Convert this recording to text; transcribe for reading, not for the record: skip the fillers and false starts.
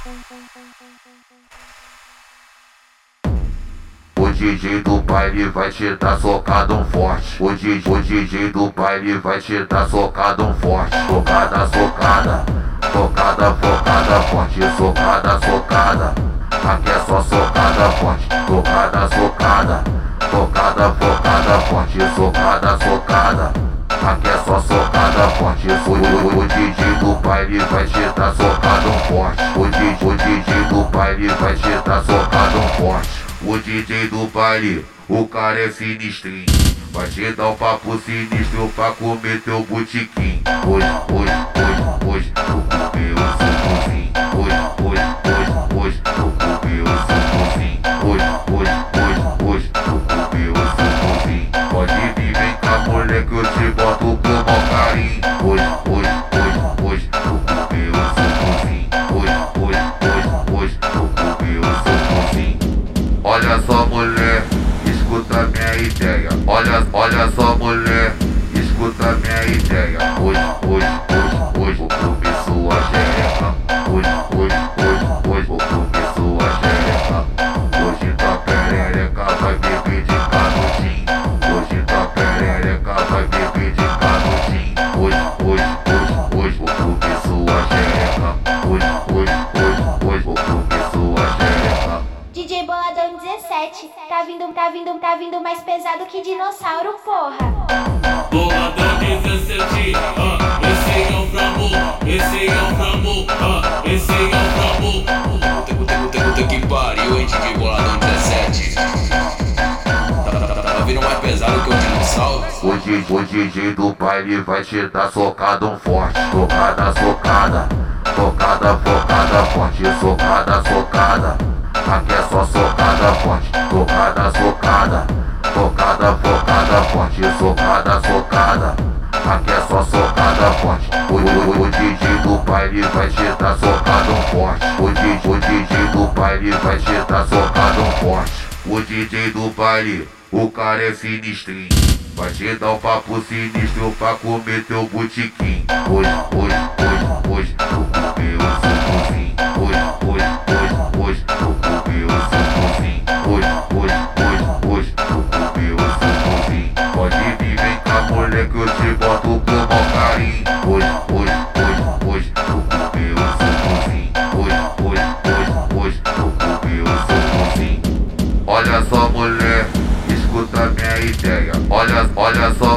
O DJ do baile vai te dar socadão forte. O DJ do baile vai te dar socadão forte. Socada, socada, socada, focada forte. Socada, socada, aqui é só socada forte. Socada, socada, socada, focada forte. Socada, socada, aqui é só socada forte. O DJ do baile vai te dar socadão forte. O DJ do baile vai te dar socadão forte. O DJ do baile, o cara é sinistrinho. Vai te dar um papo sinistro pra comer teu botiquim. Hoje, eu comi o sucozinho. Hoje, eu comi o sucozinho. Hoje, eu comi o sucozinho. Pode vir, vem cá, moleque, eu te boto com mó carinho. Hoje, eu comi o sucozinho. Hoje, eu comi o sucozinho. Olha só, mulher, escuta minha ideia. Olha só, mulher, escuta minha ideia. Hoje vou comer sua xereca. Hoje vou comer sua xereca. Hoje tua perereca vai beber de canudinho. Hoje tua perereca vai beber de canudinho. Hoje vou comer sua xereca. Hoje vou comer sua xereca. DJ Boladão 17, tá vindo mais pesado que dinossauro, porra. Boladão 17, esse é o Frambo, esse é o Frambo, esse é o Frambo. Puta que pariu, hein, DJ Boladão 17. Tá vindo mais pesado que o dinossauro. O DJ do baile vai te dar socadão forte. Socada, socada, socada, focada forte. Socada, socada, aqui é só socada forte. Socada, socada, socada, focada forte. Socada, socada, aqui é só socada forte. O DJ do baile vai te dar socadão forte. O DJ do baile vai te dar socadão forte. O DJ do baile, o cara é sinistrinho. Vai te dar um papo sinistro pra comer teu botiquim. Hoje, eu comi o sucozinho. Hoje, eu comi o sucozinho. Hoje, eu comi o sucozinho. Pode vir, vem cá, moleque, eu te boto com mó carinho. Hoje, eu comi o sucozinho. Hoje, eu comi o sucozinho. Olha só, mulher, escuta minha ideia. Olha só,